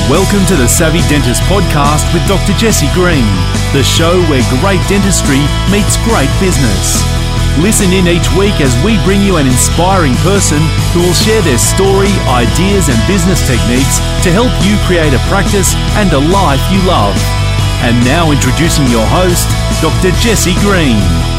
Welcome to the Savvy Dentist podcast with Dr. Jesse Green, the show where great dentistry meets great business. Listen in each week as we bring you an inspiring person who will share their story, ideas and business techniques to help you create a practice and a life you love. And now introducing your host, Dr. Jesse Green.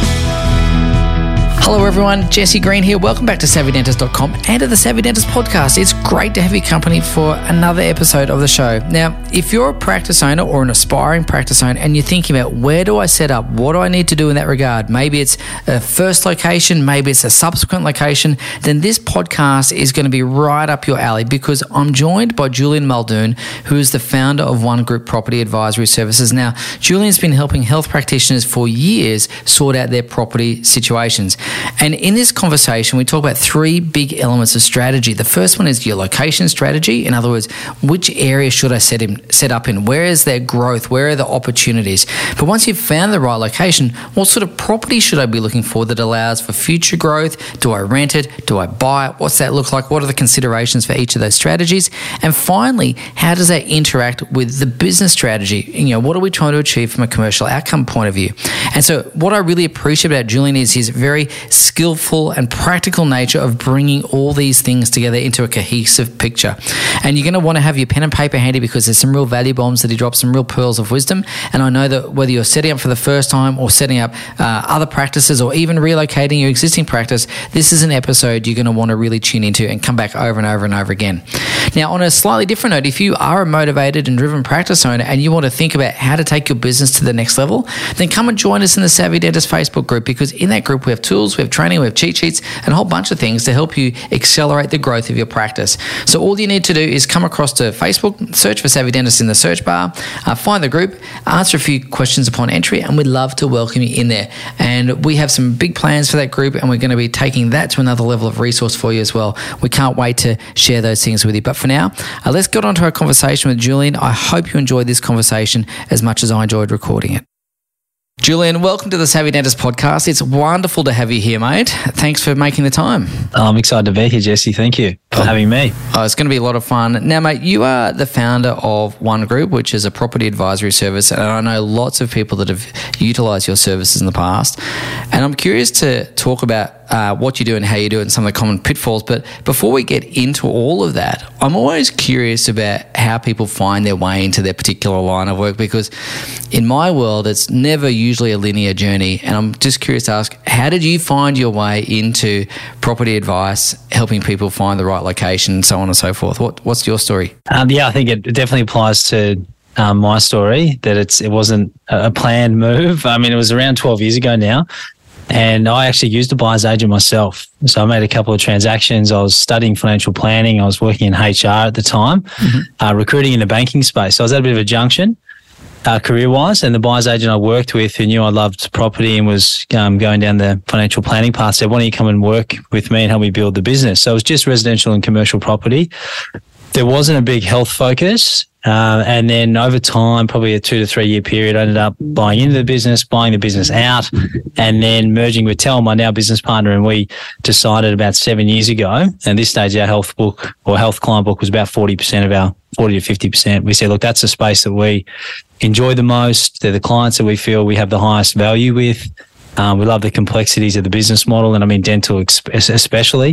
Hello everyone, Jesse Green here. Welcome back to SavvyDentist.com and to the Savvy Dentist podcast. It's great to have your company for another episode of the show. Now, if you're a practice owner or an aspiring practice owner and you're thinking about where do I set up, what do I need to do in that regard, maybe it's a first location, maybe it's a subsequent location, then this podcast is going to be right up your alley because I'm joined by Julian Muldoon, who is the founder of One Group Property Advisory Services. Now, Julian's been helping health practitioners for years sort out their property situations. And in this conversation, we talk about three big elements of strategy. The first one is your location strategy. In other words, which area should I set up in? Where is there growth? Where are the opportunities? But once you've found the right location, what sort of property should I be looking for that allows for future growth? Do I rent it? Do I buy it? What's that look like? What are the considerations for each of those strategies? And finally, how does that interact with the business strategy? What are we trying to achieve from a commercial outcome point of view? And so what I really appreciate about Julian is his very skillful and practical nature of bringing all these things together into a cohesive picture. And you're going to want to have your pen and paper handy because there's some real value bombs that he drops, some real pearls of wisdom. And I know that whether you're setting up for the first time or setting up other practices or even relocating your existing practice, this is an episode you're going to want to really tune into and come back over and over and over again. Now, on a slightly different note, if you are a motivated and driven practice owner and you want to think about how to take your business to the next level, then come and join us in the Savvy Dentist Facebook group because in that group we have tools, we have training, we have cheat sheets and a whole bunch of things to help you accelerate the growth of your practice. So all you need to do is come across to Facebook, search for Savvy Dentist in the search bar, find the group, answer a few questions upon entry, and we'd love to welcome you in there. And we have some big plans for that group and we're going to be taking that to another level of resource for you as well. We can't wait to share those things with you. But for now, let's get on to our conversation with Julian. I hope you enjoyed this conversation as much as I enjoyed recording it. Julian, welcome to the Savvy Dentist podcast. It's wonderful to have you here, mate. Thanks for making the time. I'm excited to be here, Jesse. Thank you for having me. It's going to be a lot of fun. Now, mate, you are the founder of One Group, which is a property advisory service, and I know lots of people that have utilised your services in the past. And I'm curious to talk about what you do and how you do it and some of the common pitfalls. But before we get into all of that, I'm always curious about how people find their way into their particular line of work because in my world, it's never usually a linear journey. And I'm just curious to ask, how did you find your way into property advice, helping people find the right location and so on and so forth? What's your story? I think it definitely applies to my story, that it wasn't a planned move. I mean, it was around 12 years ago now. And I actually used a buyer's agent myself. So I made a couple of transactions. I was studying financial planning. I was working in HR at the time, recruiting in the banking space. So I was at a bit of a junction career-wise. And the buyer's agent I worked with who knew I loved property and was going down the financial planning path said, why don't you come and work with me and help me build the business? So it was just residential and commercial property. There wasn't a big health focus. And then over time, probably a 2 to 3 year period, I ended up buying into the business, buying the business out, and then merging with Tel, my now business partner. And we decided about 7 years ago, and this stage our health book or health client book was about 40% of our 40 to 50%. We said, look, that's the space that we enjoy the most. They're the clients that we feel we have the highest value with. We love the complexities of the business model, and I mean dental especially.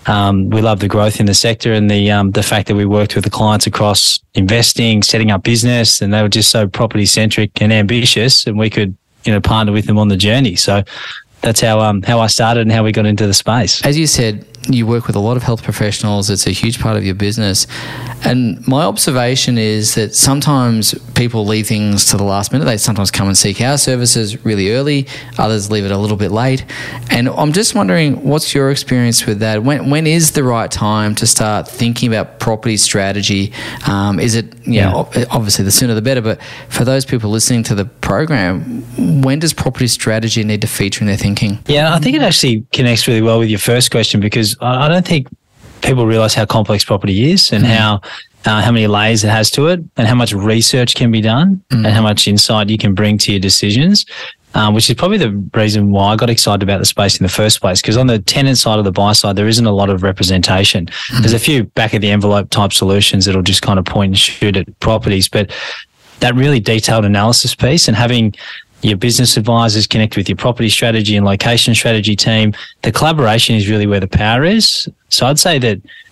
We love the growth in the sector and the fact that we worked with the clients across investing, setting up business, and they were just so property centric and ambitious, and we could, partner with them on the journey. So that's how I started and how we got into the space. As you said, you work with a lot of health professionals. It's a huge part of your business. And my observation is that sometimes people leave things to the last minute. They sometimes come and seek our services really early. Others leave it a little bit late. And I'm just wondering, what's your experience with that? When is the right time to start thinking about property strategy? Is it, obviously the sooner the better, but for those people listening to the program, when does property strategy need to feature in their thinking? Yeah, I think it actually connects really well with your first question because I don't think people realize how complex property is and how many layers it has to it and how much research can be done and how much insight you can bring to your decisions. which is probably the reason why I got excited about the space in the first place. Because on the tenant side of the buy side, there isn't a lot of representation. There's a few back of the envelope type solutions that'll just kind of point and shoot at properties, but that really detailed analysis piece and having your business advisors connect with your property strategy and location strategy team, the collaboration is really where the power is. So I'd say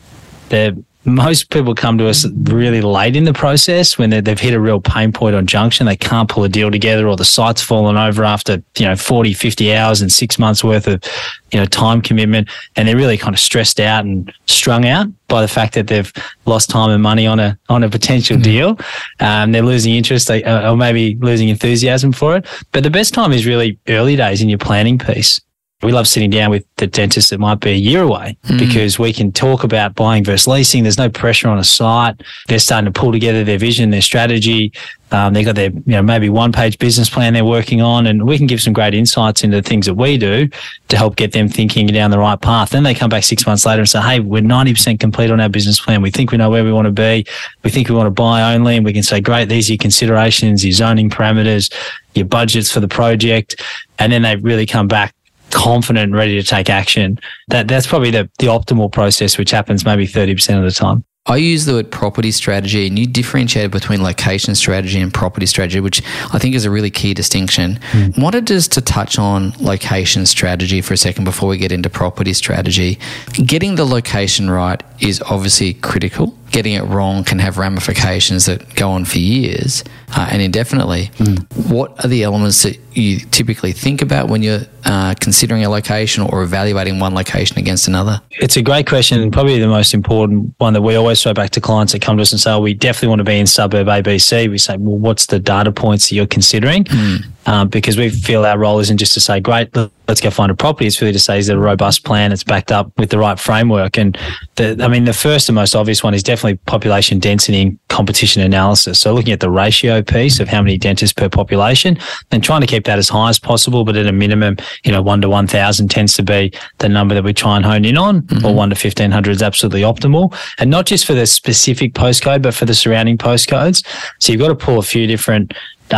that most people come to us really late in the process when they've hit a real pain point on junction. They can't pull a deal together, or the site's fallen over after 40, 50 hours and 6 months worth of time commitment, and they're really kind of stressed out and strung out by the fact that they've lost time and money on a potential deal. They're losing interest or maybe losing enthusiasm for it. But the best time is really early days in your planning piece. We love sitting down with the dentist that might be a year away because we can talk about buying versus leasing. There's no pressure on a site. They're starting to pull together their vision, their strategy. They've got their maybe one-page business plan they're working on, and we can give some great insights into the things that we do to help get them thinking down the right path. Then they come back 6 months later and say, hey, we're 90% complete on our business plan. We think we know where we want to be. We think we want to buy only, and we can say, great, these are your considerations, your zoning parameters, your budgets for the project. And then they really come back confident and ready to take action. That's probably the optimal process, which happens maybe 30% of the time. I use the word property strategy, and you differentiate between location strategy and property strategy, which I think is a really key distinction. I wanted just to touch on location strategy for a second before we get into property strategy. Getting the location right is obviously critical. Getting it wrong can have ramifications that go on for years and indefinitely. What are the elements that you typically think about when you're considering a location or evaluating one location against another? It's a great question, and probably the most important one that we always throw back to clients that come to us and say, we definitely want to be in suburb ABC. We say, well, what's the data points that you're considering? Because we feel our role isn't just to say, great, let's go find a property. It's really to say, is there a robust plan that's backed up with the right framework? And the first and most obvious one is definitely population density and competition analysis. So looking at the ratio piece of how many dentists per population and trying to keep that as high as possible, but at a minimum, 1 to 1,000 tends to be the number that we try and hone in on, or 1 to 1,500 is absolutely optimal. And not just for the specific postcode, but for the surrounding postcodes. So you've got to pull a few different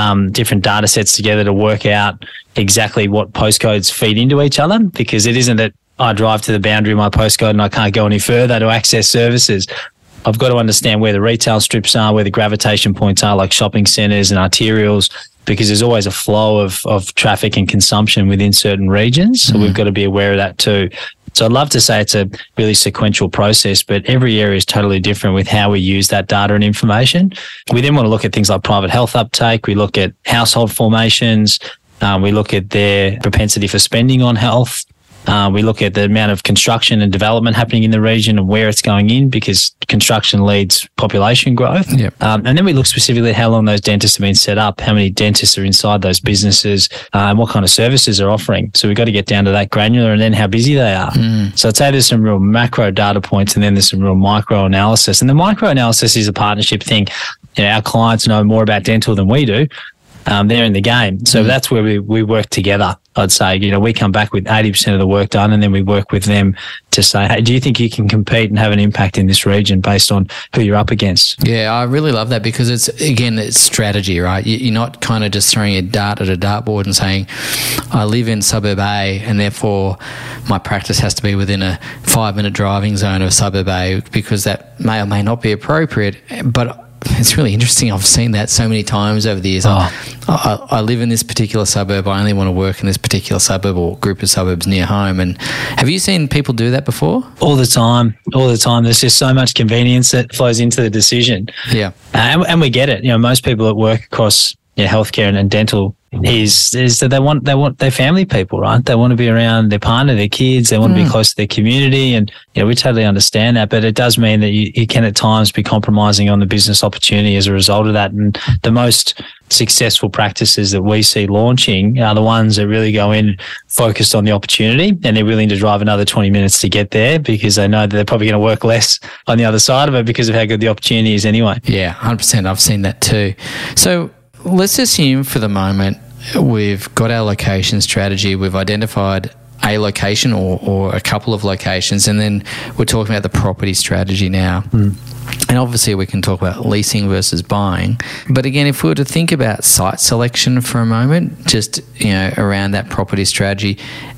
data sets together to work out exactly what postcodes feed into each other, because it isn't that I drive to the boundary of my postcode and I can't go any further to access services. I've got to understand where the retail strips are, where the gravitation points are, like shopping centres and arterials, because there's always a flow of traffic and consumption within certain regions. So we've got to be aware of that too. So I'd love to say it's a really sequential process, but every area is totally different with how we use that data and information. We then want to look at things like private health uptake. We look at household formations. We look at their propensity for spending on health. We look at the amount of construction and development happening in the region and where it's going in, because construction leads population growth. Yep. And then we look specifically at how long those dentists have been set up, how many dentists are inside those businesses, and what kind of services they're offering. So we've got to get down to that granular, and then how busy they are. So I'd say there's some real macro data points, and then there's some real micro analysis. And the micro analysis is a partnership thing. Our clients know more about dental than we do. They're in the game. So that's where we work together. I'd say, we come back with 80% of the work done, and then we work with them to say, hey, do you think you can compete and have an impact in this region based on who you're up against? Yeah, I really love that, because it's strategy, right? You're not kind of just throwing a dart at a dartboard and saying, I live in suburb A and therefore my practice has to be within a 5-minute driving zone of suburb A, because that may or may not be appropriate. But it's really interesting. I've seen that so many times over the years. I live in this particular suburb. I only want to work in this particular suburb or group of suburbs near home. And have you seen people do that before? All the time. There's just so much convenience that flows into the decision. Yeah. And we get it. Most people that work across healthcare and dental is that they want their family people, right? They want to be around their partner, their kids. They want to be close to their community, and we totally understand that. But it does mean that you can at times be compromising on the business opportunity as a result of that. And the most successful practices that we see launching are the ones that really go in focused on the opportunity, and they're willing to drive another 20 minutes to get there, because they know that they're probably going to work less on the other side of it because of how good the opportunity is anyway. Yeah, 100%. I've seen that too. So let's assume for the moment we've got our location strategy, we've identified a location or a couple of locations, and then we're talking about the property strategy now. And obviously we can talk about leasing versus buying. But again, if we were to think about site selection for a moment, just, around that property strategy,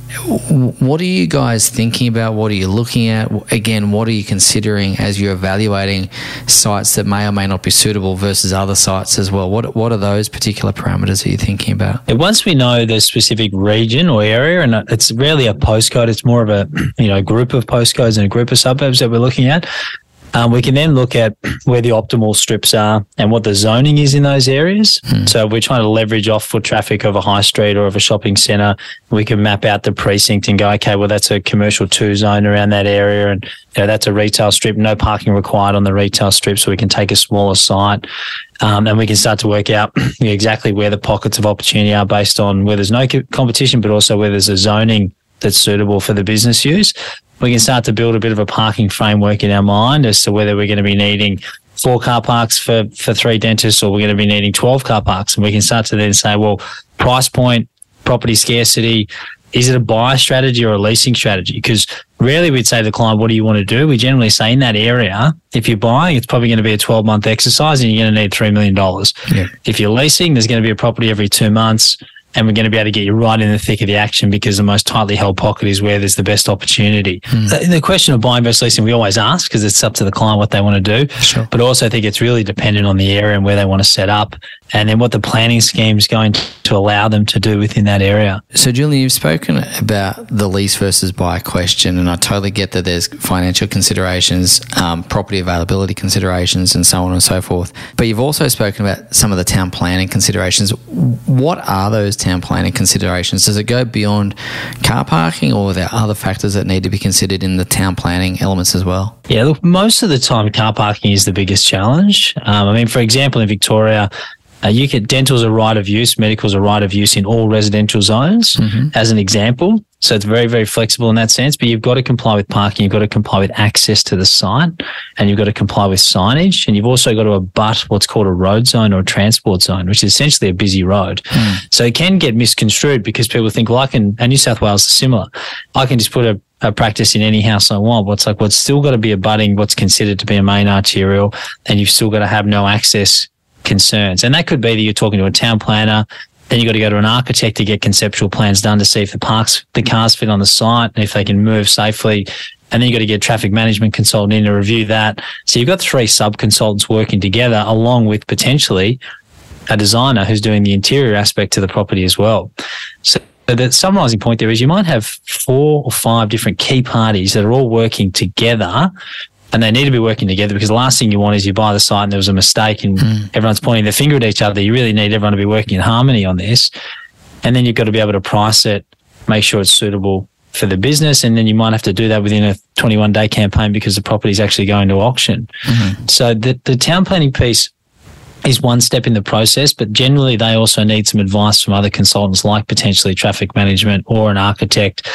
what are you guys thinking about? What are you looking at? Again, what are you considering as you're evaluating sites that may or may not be suitable versus other sites as well? What are those particular parameters that you're thinking about? Once we know the specific region or area, and it's rarely a postcode, it's more of a group of postcodes and a group of suburbs that we're looking at. We can then look at where the optimal strips are and what the zoning is in those areas. So we're trying to leverage off foot traffic of a high street or of a shopping centre. We can map out the precinct and go, okay, well, that's a commercial 2 zone around that area, and that's a retail strip, no parking required on the retail strip, so we can take a smaller site. And we can start to work out exactly where the pockets of opportunity are based on where there's no competition, but also where there's a zoning that's suitable for the business use. We can start to build a bit of a parking framework in our mind as to whether we're going to be needing 4 car parks for 3 dentists, or we're going to be needing 12 car parks. And we can start to then say, well, price point, property scarcity, is it a buy strategy or a leasing strategy? Because rarely we'd say to the client, what do you want to do? We generally say in that area, if you're buying, it's probably going to be a 12-month exercise and you're going to need $3 million. Yeah. If you're leasing, there's going to be a property every 2 months. And we're going to be able to get you right in the thick of the action, because the most tightly held pocket is where there's the best opportunity. The question of buying versus leasing, we always ask, because it's up to the client what they want to do. Sure. But also I think it's really dependent on the area and where they want to set up, and then what the planning scheme is going to allow them to do within that area. So, Julian, you've spoken about the lease versus buy question, and I totally get that there's financial considerations, property availability considerations, and so on and so forth. But you've also spoken about some of the town planning considerations. What are those town planning considerations? Does it go beyond car parking, or are there other factors that need to be considered in the town planning elements as well? Yeah, look, most of the time car parking is the biggest challenge. For example, in Victoria, dental's a right of use, medical's a right of use in all residential zones, as an example. So it's very, very flexible in that sense, but you've got to comply with parking, you've got to comply with access to the site, and you've got to comply with signage, and you've also got to abut what's called a road zone or a transport zone, which is essentially a busy road. So it can get misconstrued, because people think, well, and New South Wales is similar. I can just put a practice in any house I want. What's still got to be abutting what's considered to be a main arterial, and you've still got to have no access concerns. And that could be that you're talking to a town planner, then you've got to go to an architect to get conceptual plans done to see if the cars fit on the site and if they can move safely. And then you've got to get a traffic management consultant in to review that. So you've got 3 sub-consultants working together, along with potentially a designer who's doing the interior aspect to the property as well. So the summarising point there is you might have 4 or 5 different key parties that are all working together, and they need to be working together, because the last thing you want is you buy the site and there was a mistake and everyone's pointing their finger at each other. You really need everyone to be working in harmony on this. And then you've got to be able to price it, make sure it's suitable for the business, and then you might have to do that within a 21-day campaign because the property is actually going to auction. So the town planning piece is one step in the process, but generally they also need some advice from other consultants, like potentially traffic management or an architect,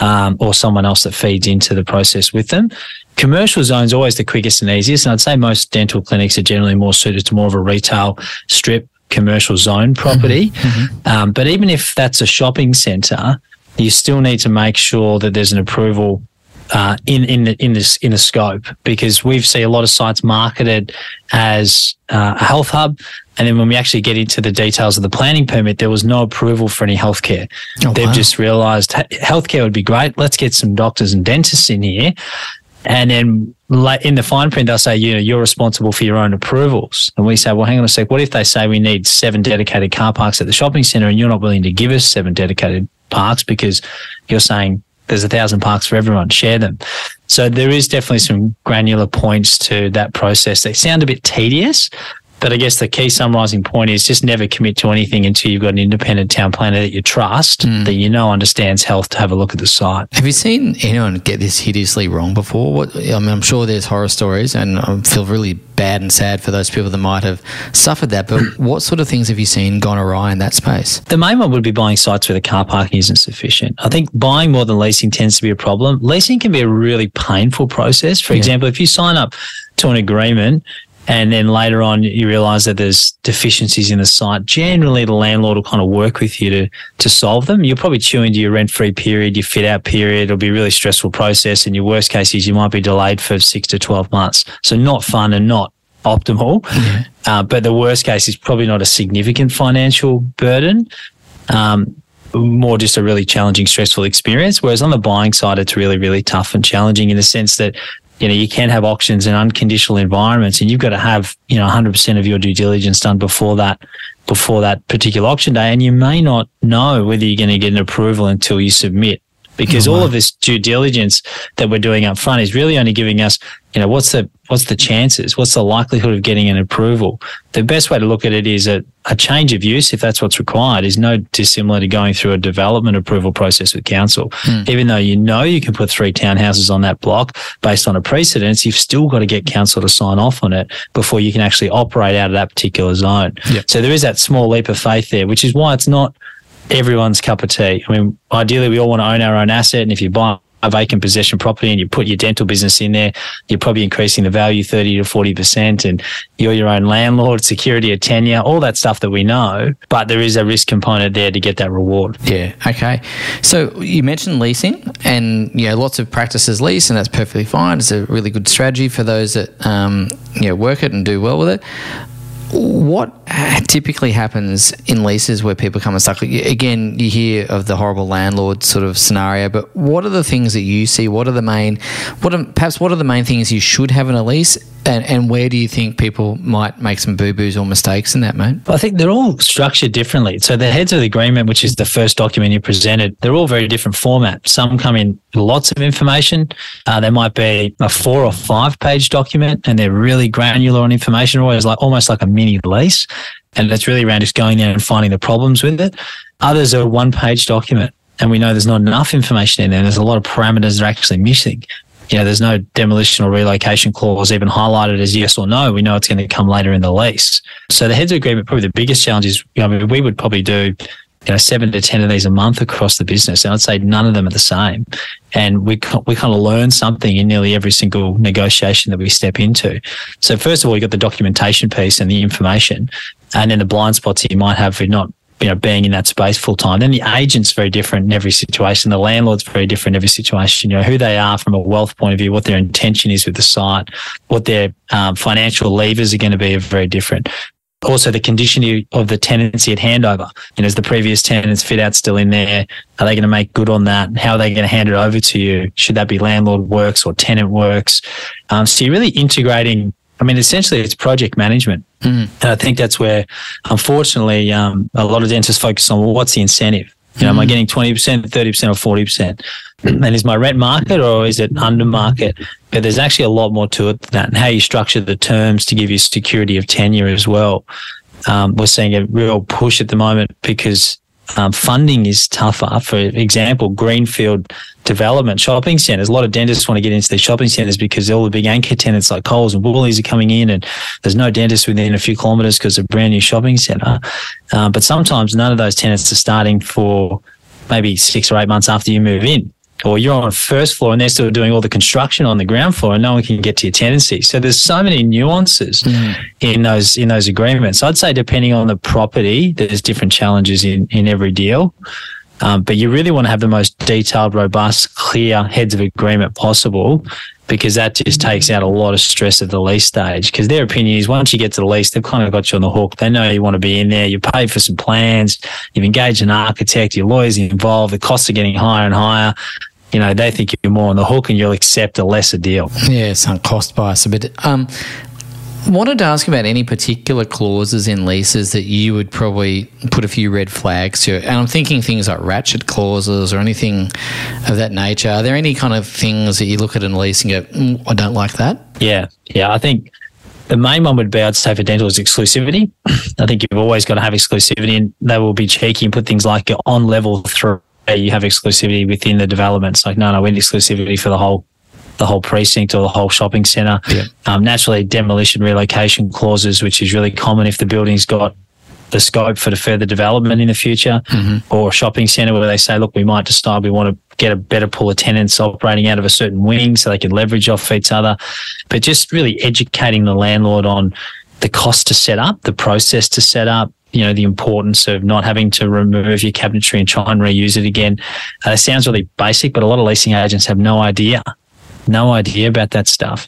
or someone else that feeds into the process with them. Commercial zone's always the quickest and easiest, and I'd say most dental clinics are generally more suited to more of a retail strip commercial zone property. But even if that's a shopping centre, you still need to make sure that there's an approval in the scope, because we've seen a lot of sites marketed as a health hub, and then when we actually get into the details of the planning permit, there was no approval for any healthcare. They've just realised healthcare would be great. Let's get some doctors and dentists in here. And then in the fine print, they'll say, you're responsible for your own approvals. And we say, well, hang on a sec. What if they say we need 7 dedicated car parks at the shopping centre, and you're not willing to give us 7 dedicated parks because you're saying there's 1,000 parks for everyone, share them. So there is definitely some granular points to that process. They sound a bit tedious, but I guess the key summarising point is just never commit to anything until you've got an independent town planner that you trust, that understands health, to have a look at the site. Have you seen anyone get this hideously wrong before? I'm sure there's horror stories, and I feel really bad and sad for those people that might have suffered that, but what sort of things have you seen gone awry in that space? The main one would be buying sites where the car parking isn't sufficient. I think buying more than leasing tends to be a problem. Leasing can be a really painful process. For example, if you sign up to an agreement and then later on you realise that there's deficiencies in the site, generally the landlord will kind of work with you to solve them. You'll probably chew into your rent-free period, your fit-out period. It'll be a really stressful process, and your worst case is you might be delayed for 6 to 12 months. So not fun and not optimal. But the worst case is probably not a significant financial burden. More just a really challenging, stressful experience. Whereas on the buying side, it's really, really tough and challenging in the sense that, you can have auctions in unconditional environments, and you've got to have, 100% of your due diligence done before that particular auction day. And you may not know whether you're going to get an approval until you submit, because all of this due diligence that we're doing up front is really only giving us, what's the chances? What's the likelihood of getting an approval? The best way to look at it is a change of use, if that's what's required, is no dissimilar to going through a development approval process with council. Even though you can put 3 townhouses on that block based on a precedence, you've still got to get council to sign off on it before you can actually operate out of that particular zone. Yep. So there is that small leap of faith there, which is why it's not everyone's cup of tea. I mean, ideally, we all want to own our own asset, and if you buy a vacant possession property and you put your dental business in there, you're probably increasing the value 30 to 40%, and you're your own landlord, security of tenure, all that stuff that we know. But there is a risk component there to get that reward. Yeah. Okay. So you mentioned leasing, and lots of practices lease, and that's perfectly fine. It's a really good strategy for those that work it and do well with it. What typically happens in leases where people come unstuck? Again, you hear of the horrible landlord sort of scenario, but what are the things that you see? What are the main things you should have in a lease? And where do you think people might make some boo-boos or mistakes in that, mate? Well, I think they're all structured differently. So the heads of the agreement, which is the first document you presented, they're all very different format. Some come in lots of information. There might be a 4 or 5 page document, and they're really granular on information, almost like a mini lease. And it's really around just going there and finding the problems with it. Others are a 1-page document, and we know there's not enough information in there. There's a lot of parameters that are actually missing. There's no demolition or relocation clause even highlighted as yes or no. We know it's going to come later in the lease. So the heads of agreement, probably the biggest challenge is, we would probably do 7 to 10 of these a month across the business, and I'd say none of them are the same. And we kind of learn something in nearly every single negotiation that we step into. So first of all, you got the documentation piece and the information, and then the blind spots that you might have for not being in that space full time. Then the agent's very different in every situation. The landlord's very different in every situation. Who they are from a wealth point of view, what their intention is with the site, what their financial levers are going to be are very different. Also, the condition of the tenancy at handover. Is the previous tenant's fit out still in there? Are they going to make good on that? How are they going to hand it over to you? Should that be landlord works or tenant works? So you're really integrating. Essentially, it's project management. And I think that's where, unfortunately, a lot of dentists focus on, what's the incentive? Am I getting 20%, 30% or 40%? And is my rent market or is it under market? But there's actually a lot more to it than that, and how you structure the terms to give you security of tenure as well. We're seeing a real push at the moment because funding is tougher. For example, greenfield development shopping centres. A lot of dentists want to get into these shopping centres because all the big anchor tenants like Coles and Woolies are coming in, and there's no dentist within a few kilometres because it's a brand new shopping centre. But sometimes none of those tenants are starting for maybe 6 or 8 months after you move in. Or you're on the first floor and they're still doing all the construction on the ground floor, and no one can get to your tenancy. So there's so many nuances in those agreements. I'd say depending on the property, there's different challenges in every deal. But you really want to have the most detailed, robust, clear heads of agreement possible, because that just takes out a lot of stress at the lease stage. Because their opinion is once you get to the lease, they've kind of got you on the hook. They know you want to be in there. You paid for some plans. You've engaged an architect. Your lawyer's involved. The costs are getting higher and higher. They think you're more on the hook and you'll accept a lesser deal. Yeah, sunk cost bias a bit. Wanted to ask about any particular clauses in leases that you would probably put a few red flags to. And I'm thinking things like ratchet clauses or anything of that nature. Are there any kind of things that you look at in a lease and go, I don't like that? Yeah. I think the main one would be, I'd say for dental, is exclusivity. I think you've always got to have exclusivity, and they will be cheeky and put things like on level 3. You have exclusivity within the developments. Like, no, we need exclusivity for the whole precinct or the whole shopping centre. Yeah. Naturally, demolition relocation clauses, which is really common if the building's got the scope for the further development in the future, or a shopping centre where they say, look, we might decide we want to get a better pool of tenants operating out of a certain wing so they can leverage off each other. But just really educating the landlord on the cost to set up, the process to set up, the importance of not having to remove your cabinetry and try and reuse it again. It sounds really basic, but a lot of leasing agents have no idea about that stuff.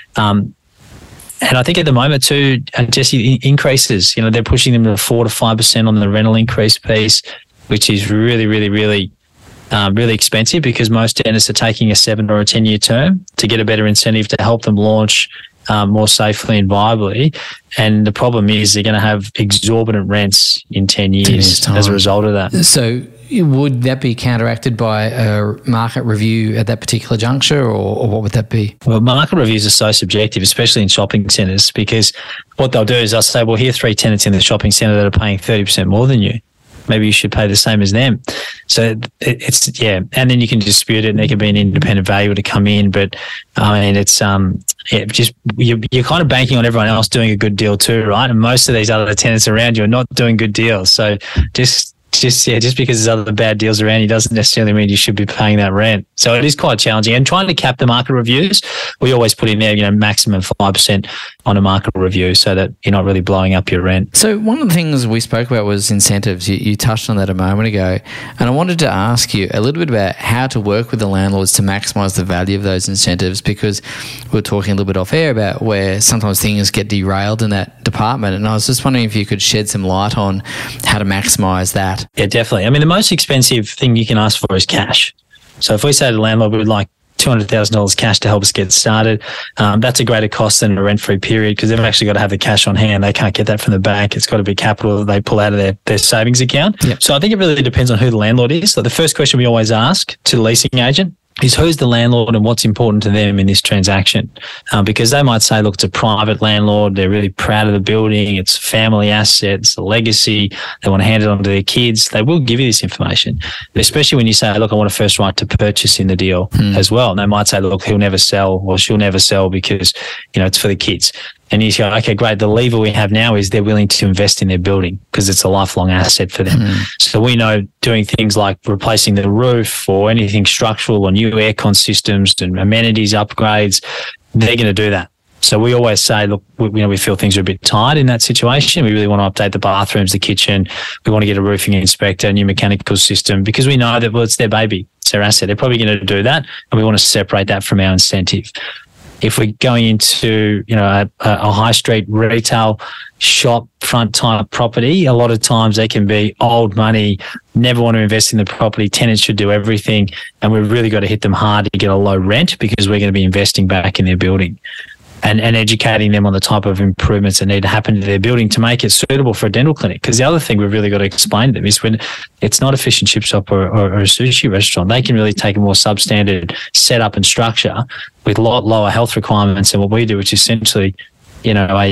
And I think at the moment too, Jesse, increases, they're pushing them to 4 to 5% on the rental increase piece, which is really, really, really, really expensive because most dentists are taking a 7 or a 10-year term to get a better incentive to help them launch more safely and viably. And the problem is they're going to have exorbitant rents in 10 years as a result of that. So would that be counteracted by a market review at that particular juncture, or what would that be? Well, market reviews are so subjective, especially in shopping centres, because what they'll do is they'll say, well, here are 3 tenants in the shopping centre that are paying 30% more than you. Maybe you should pay the same as them. So it's and then you can dispute it, and there can be an independent valuer to come in. But it's just you're kind of banking on everyone else doing a good deal too, right? And most of these other tenants around you are not doing good deals. So just because there's other bad deals around you doesn't necessarily mean you should be paying that rent. So it is quite challenging. And trying to cap the market reviews, we always put in there, maximum 5% on a market review so that you're not really blowing up your rent. So one of the things we spoke about was incentives. You touched on that a moment ago. And I wanted to ask you a little bit about how to work with the landlords to maximise the value of those incentives, because we were talking a little bit off air about where sometimes things get derailed in that department. And I was just wondering if you could shed some light on how to maximise that. Yeah, definitely. I mean, the most expensive thing you can ask for is cash. So if we say to the landlord, we would like $200,000 cash to help us get started, that's a greater cost than a rent-free period because they've actually got to have the cash on hand. They can't get that from the bank. It's got to be capital that they pull out of their savings account. Yep. So I think it really depends on who the landlord is. So the first question we always ask to the leasing agent is who's the landlord and what's important to them in this transaction. Because they might say, look, it's a private landlord. They're really proud of the building. It's family assets, a legacy. They want to hand it on to their kids. They will give you this information, especially when you say, look, I want a first right to purchase in the deal as well. And they might say, look, he'll never sell or she'll never sell because, it's for the kids. And you go, okay, great. The lever we have now is they're willing to invest in their building because it's a lifelong asset for them. So we know doing things like replacing the roof or anything structural or new aircon systems and amenities upgrades, they're going to do that. So we always say, look, we feel things are a bit tight in that situation. We really want to update the bathrooms, the kitchen. We want to get a roofing inspector, a new mechanical system because we know that, well, it's their baby. It's their asset. They're probably going to do that. And we want to separate that from our incentive. If we're going into, a high street retail shop front type property, a lot of times they can be old money, never want to invest in the property. Tenants should do everything. And we've really got to hit them hard to get a low rent because we're going to be investing back in their building and educating them on the type of improvements that need to happen to their building to make it suitable for a dental clinic. Because the other thing we've really got to explain to them is when it's not a fish and chip shop or a sushi restaurant, they can really take a more substandard setup and structure with a lot lower health requirements than what we do, which is essentially, a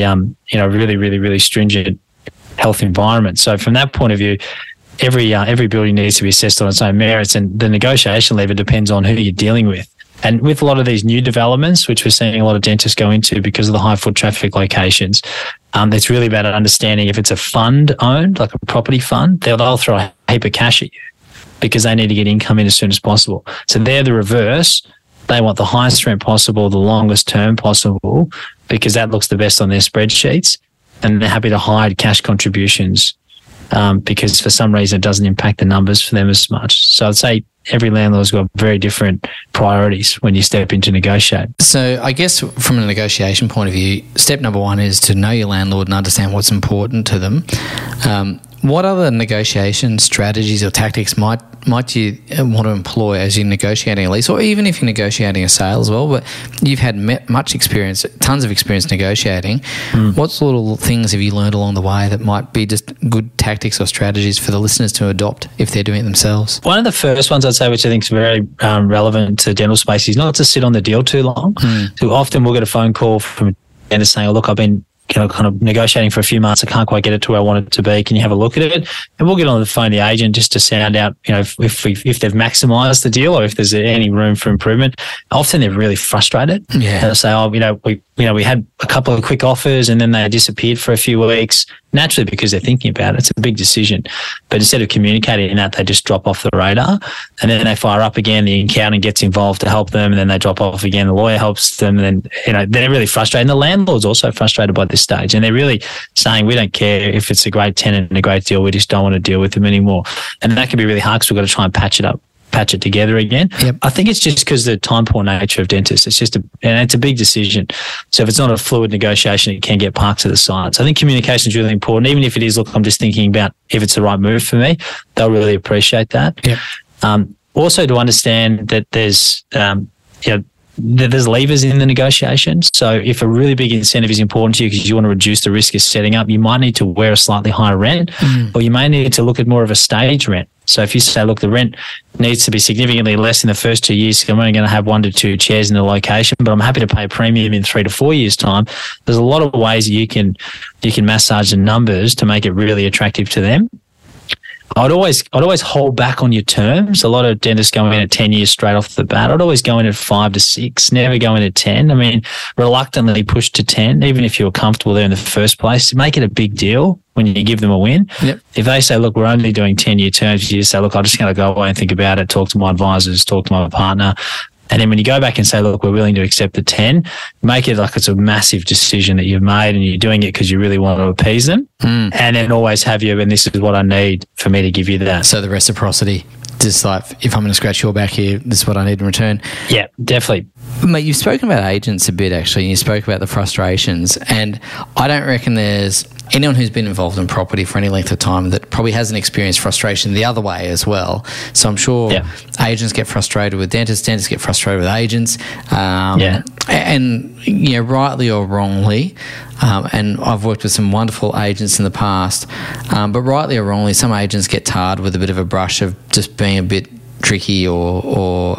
really, really, really stringent health environment. So from that point of view, every building needs to be assessed on its own merits, and the negotiation lever depends on who you're dealing with. And with a lot of these new developments, which we're seeing a lot of dentists go into because of the high foot traffic locations, it's really about understanding if it's a fund owned, like a property fund, they'll throw a heap of cash at you because they need to get income in as soon as possible. So they're the reverse. They want the highest rent possible, the longest term possible, because that looks the best on their spreadsheets. And they're happy to hide cash contributions because for some reason it doesn't impact the numbers for them as much. So I'd say every landlord's got very different priorities when you step into negotiate. So I guess from a negotiation point of view, step number one is to know your landlord and understand what's important to them. What other negotiation strategies or tactics might you want to employ as you're negotiating a lease, or even if you're negotiating a sale as well? But you've had much experience, tons of experience negotiating. What little things have you learned along the way that might be just good tactics or strategies for the listeners to adopt if they're doing it themselves? One of the first ones I'd say, which I think is very relevant to dental space, is not to sit on the deal too long. So often we'll get a phone call from a dentist saying, oh, look, I've been kind of negotiating for a few months. I can't quite get it to where I want it to be. Can you have a look at it? And we'll get on the phone to the agent just to sound out, if they've maximised the deal or if there's any room for improvement. Often they're really frustrated. Yeah. They'll say, we had a couple of quick offers and then they disappeared for a few weeks. naturally because they're thinking about it. It's a big decision. But instead of communicating that, they just drop off the radar, and then they fire up again. The accountant gets involved to help them, and then they drop off again. The lawyer helps them, and then they're really frustrated. And the landlord's also frustrated by this stage, and they're really saying, we don't care if it's a great tenant and a great deal. We just don't want to deal with them anymore. And that can be really hard because we've got to try and patch it together again. Yep. I think it's just because the time poor nature of dentists. And it's a big decision. So if it's not a fluid negotiation, it can get parked to the side. So I think communication is really important. Even if it is, look, I'm just thinking about if it's the right move for me, they'll really appreciate that. Yep. Also to understand that there's there's levers in the negotiation. So if a really big incentive is important to you because you want to reduce the risk of setting up, you might need to wear a slightly higher rent, or you may need to look at more of a stage rent. So if you say, look, the rent needs to be significantly less in the first 2 years, I'm only going to have 1 to 2 chairs in the location, but I'm happy to pay a premium in 3 to 4 years' time. There's a lot of ways that you can massage the numbers to make it really attractive to them. I'd always hold back on your terms. A lot of dentists go in at 10 years straight off the bat. I'd always go in at 5 to 6, never go in at 10. I mean, reluctantly push to 10, even if you were comfortable there in the first place. Make it a big deal when you give them a win. Yep. If they say, look, we're only doing 10-year terms, you just say, look, I'm just going to go away and think about it, talk to my advisors, talk to my partner. And then when you go back and say, look, we're willing to accept the 10, make it like it's a massive decision that you've made and you're doing it because you really want to appease them. And then always have you, and this is what I need for me to give you that. So the reciprocity, just like if I'm going to scratch your back here, this is what I need in return. Yeah, definitely. Mate, you've spoken about agents a bit, actually, and you spoke about the frustrations. And I don't reckon there's anyone who's been involved in property for any length of time that probably hasn't experienced frustration the other way as well. So I'm sure agents get frustrated with dentists, dentists get frustrated with agents. And, rightly or wrongly, and I've worked with some wonderful agents in the past, but rightly or wrongly, some agents get tarred with a bit of a brush of just being a bit tricky or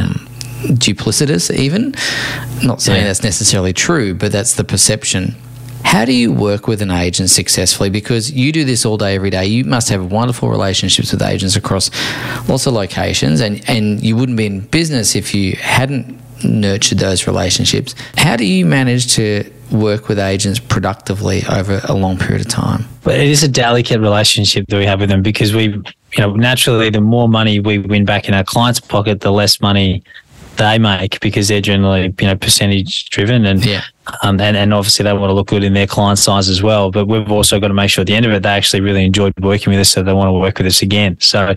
duplicitous even. Not saying that's necessarily true, but that's the perception. How do you work with an agent successfully? Because you do this all day, every day. You must have wonderful relationships with agents across lots of locations, and you wouldn't be in business if you hadn't nurtured those relationships. How do you manage to work with agents productively over a long period of time? But it is a delicate relationship that we have with them because naturally the more money we win back in our client's pocket, the less money they make because they're generally, percentage driven and obviously they want to look good in their client's eyes as well. But we've also got to make sure at the end of it, they actually really enjoyed working with us, so they want to work with us again. So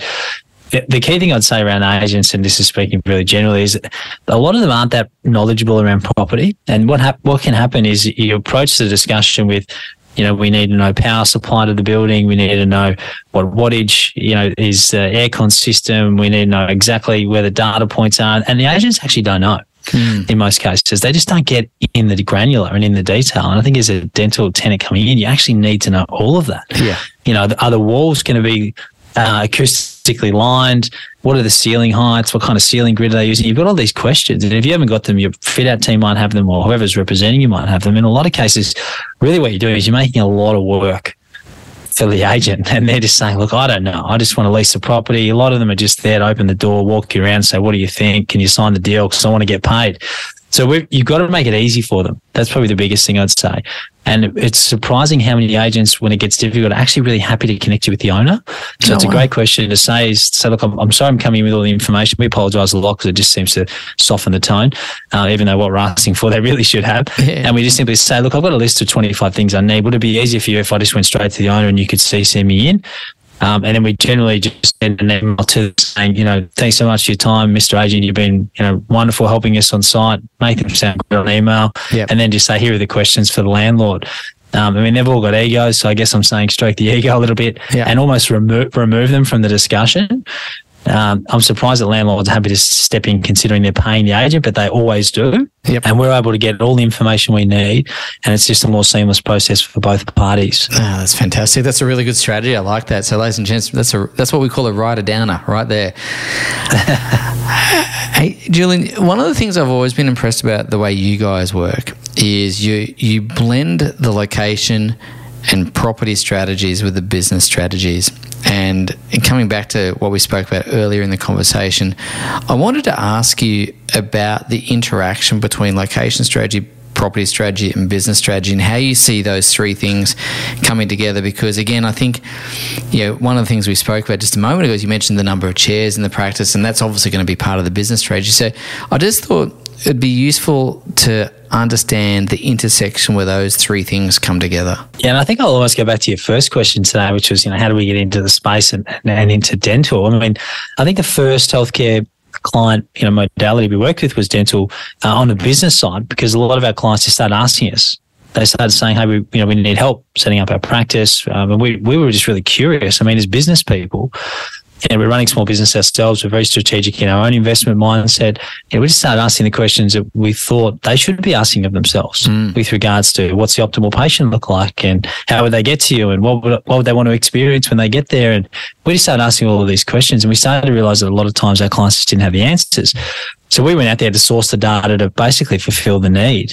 the key thing I'd say around agents, and this is speaking really generally, is a lot of them aren't that knowledgeable around property. And what can happen is you approach the discussion with, we need to know power supply to the building. We need to know what wattage, is the aircon system. We need to know exactly where the data points are. And the agents actually don't know in most cases. They just don't get in the granular and in the detail. And I think as a dental tenant coming in, you actually need to know all of that. Yeah. Are the walls going to be acoustically lined? What are the ceiling heights? What kind of ceiling grid are they using? You've got all these questions. And if you haven't got them, your fit-out team might have them, or whoever's representing you might have them. In a lot of cases, really what you're doing is you're making a lot of work for the agent. And they're just saying, look, I don't know. I just want to lease the property. A lot of them are just there to open the door, walk you around, say, what do you think? Can you sign the deal? Because I want to get paid. So you've got to make it easy for them. That's probably the biggest thing I'd say. And it's surprising how many agents, when it gets difficult, are actually really happy to connect you with the owner. So it's a great question to say, look, I'm sorry I'm coming in with all the information. We apologise a lot because it just seems to soften the tone, even though what we're asking for, they really should have. Yeah. And we just simply say, look, I've got a list of 25 things I need. Would it be easier for you if I just went straight to the owner and you could CC me in? And then we generally just send an email to them saying, thanks so much for your time, Mr. Agent. You've been, wonderful helping us on site. Make them sound good on email. Yep. And then just say, here are the questions for the landlord. They've all got egos, so I guess I'm saying stroke the ego a little bit and almost remove them from the discussion. I'm surprised that landlords are happy to step in considering they're paying the agent, but they always do. Yep. And we're able to get all the information we need, and it's just a more seamless process for both parties. That's fantastic. That's a really good strategy. I like that. So, ladies and gents, that's what we call a rider-downer right there. Hey, Julian, one of the things I've always been impressed about the way you guys work is you blend the location and property strategies with the business strategies. And coming back to what we spoke about earlier in the conversation, I wanted to ask you about the interaction between location strategy, property strategy and business strategy, and how you see those three things coming together. Because again, I think, one of the things we spoke about just a moment ago is you mentioned the number of chairs in the practice, and that's obviously going to be part of the business strategy. So I just thought it'd be useful to understand the intersection where those three things come together. Yeah, and I think I'll almost go back to your first question today, which was, how do we get into the space and into dental? I mean, I think the first healthcare client modality we worked with was dental on the business side, because a lot of our clients just started asking us. They started saying, hey, we need help setting up our practice. And we were just really curious. I mean, as business people, we're running small business ourselves. We're very strategic in our own investment mindset. We just started asking the questions that we thought they should be asking of themselves with regards to what's the optimal patient look like, and how would they get to you, and what would they want to experience when they get there. And we just started asking all of these questions, and we started to realize that a lot of times our clients just didn't have the answers. So we went out there to source the data to basically fulfill the need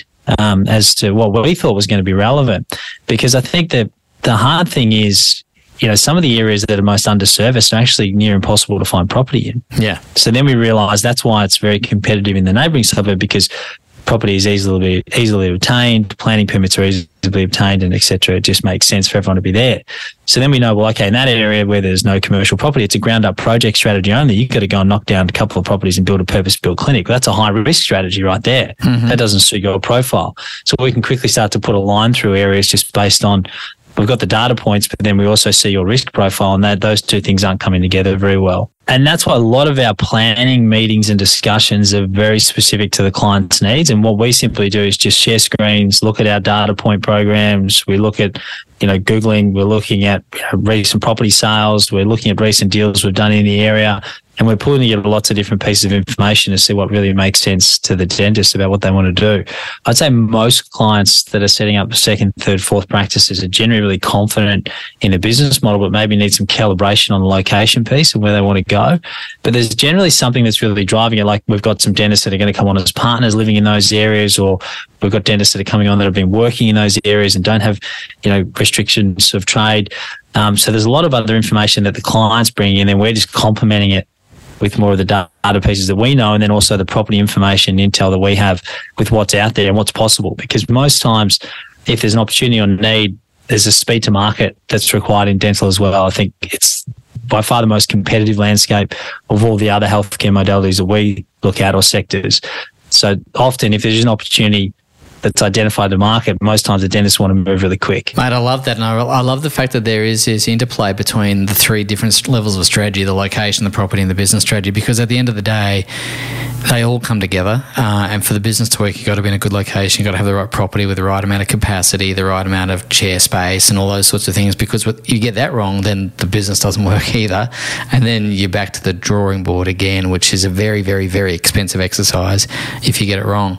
as to what we thought was going to be relevant. Because I think that the hard thing is, some of the areas that are most underserviced are actually near impossible to find property in. Yeah. So then we realised that's why it's very competitive in the neighbouring suburb, because property is easily obtained, planning permits are easily obtained, and et cetera. It just makes sense for everyone to be there. So then we know, well, okay, in that area where there's no commercial property, it's a ground-up project strategy only. You've got to go and knock down a couple of properties and build a purpose-built clinic. Well, that's a high-risk strategy right there. Mm-hmm. That doesn't suit your profile. So we can quickly start to put a line through areas just based on, we've got the data points, but then we also see your risk profile, and those two things aren't coming together very well. And that's why a lot of our planning meetings and discussions are very specific to the client's needs. And what we simply do is just share screens, look at our data point programs. We look at, Googling, we're looking at recent property sales. We're looking at recent deals we've done in the area. And we're pulling together lots of different pieces of information to see what really makes sense to the dentist about what they want to do. I'd say most clients that are setting up second, third, fourth practices are generally really confident in the business model, but maybe need some calibration on the location piece and where they want to go. But there's generally something that's really driving it. Like, we've got some dentists that are going to come on as partners living in those areas, or we've got dentists that are coming on that have been working in those areas and don't have, restrictions of trade. So there's a lot of other information that the clients bring in, and we're just complementing it with more of the data pieces that we know, and then also the property information intel that we have with what's out there and what's possible. Because most times, if there's an opportunity or need, there's a speed to market that's required in dental as well. I think it's by far the most competitive landscape of all the other healthcare modalities that we look at, or sectors. So often, if there's an opportunity that's identified the market, most times the dentists want to move really quick. Mate, I love that. And I love the fact that there is this interplay between the three different levels of strategy, the location, the property, and the business strategy, because at the end of the day, they all come together. And for the business to work, you've got to be in a good location. You've got to have the right property with the right amount of capacity, the right amount of chair space, and all those sorts of things. Because you get that wrong, then the business doesn't work either. And then you're back to the drawing board again, which is a very, very, very expensive exercise if you get it wrong.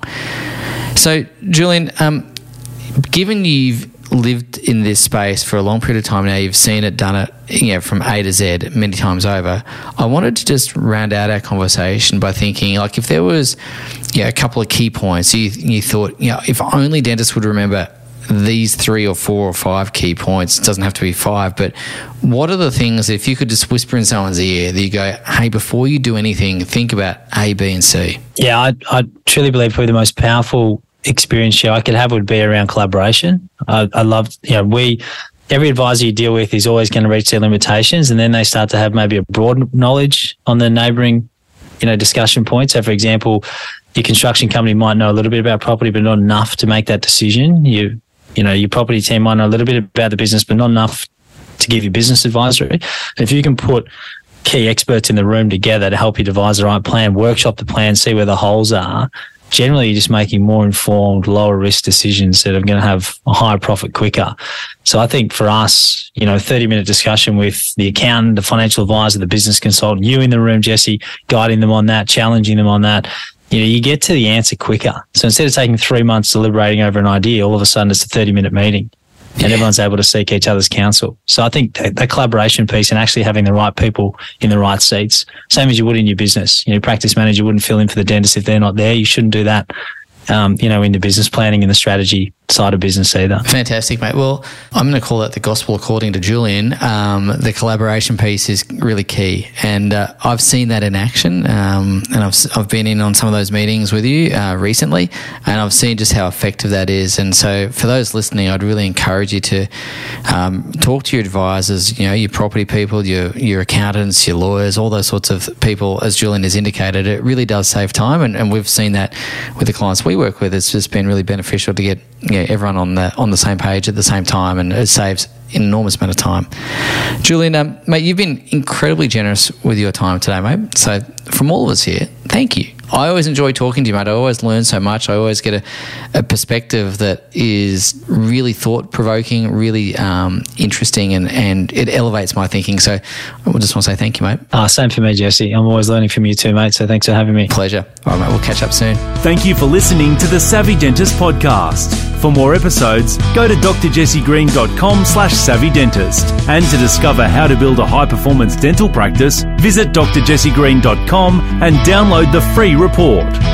So, Julian, given you've lived in this space for a long period of time now, you've seen it, done it, from A to Z many times over, I wanted to just round out our conversation by thinking, like, if there was a couple of key points, you thought, if only dentists would remember these 3 or 4 or 5 key points, it doesn't have to be 5, but what are the things, if you could just whisper in someone's ear, that you go, hey, before you do anything, think about A, B, and C? Yeah, I truly believe probably the most powerful experience I could have would be around collaboration. I love, every advisor you deal with is always going to reach their limitations, and then they start to have maybe a broad knowledge on the neighbouring, discussion points. So, for example, your construction company might know a little bit about property, but not enough to make that decision. Your property team might know a little bit about the business, but not enough to give you business advisory. If you can put key experts in the room together to help you devise the right plan, workshop the plan, see where the holes are, generally you're just making more informed, lower risk decisions that are going to have a higher profit quicker. So I think for us, 30-minute discussion with the accountant, the financial advisor, the business consultant, you in the room, Jesse, guiding them on that, challenging them on that, you get to the answer quicker. So instead of taking 3 months deliberating over an idea, all of a sudden it's a 30-minute meeting. And everyone's able to seek each other's counsel. So I think that collaboration piece and actually having the right people in the right seats, same as you would in your business. Practice manager wouldn't fill in for the dentist if they're not there. You shouldn't do that, in the business planning and the strategy side of business either. Fantastic, mate. Well, I'm going to call that the gospel according to Julian. The collaboration piece is really key, and I've seen that in action. And I've been in on some of those meetings with you recently, and I've seen just how effective that is. And so, for those listening, I'd really encourage you to talk to your advisors. Your property people, your accountants, your lawyers, all those sorts of people. As Julian has indicated, it really does save time, and we've seen that with the clients we work with. It's just been really beneficial to get everyone on the same page at the same time, and it saves an enormous amount of time. Julian, mate, you've been incredibly generous with your time today, mate. So from all of us here, thank you. I always enjoy talking to you, mate. I always learn so much. I always get a perspective that is really thought-provoking, really interesting, and it elevates my thinking. So I just want to say thank you, mate. Same for me, Jesse. I'm always learning from you too, mate. So thanks for having me. Pleasure. All right, mate. We'll catch up soon. Thank you for listening to the Savvy Dentist podcast. For more episodes, go to drjessiegreen.com/savvydentist. And to discover how to build a high-performance dental practice, visit drjessiegreen.com and download the free report.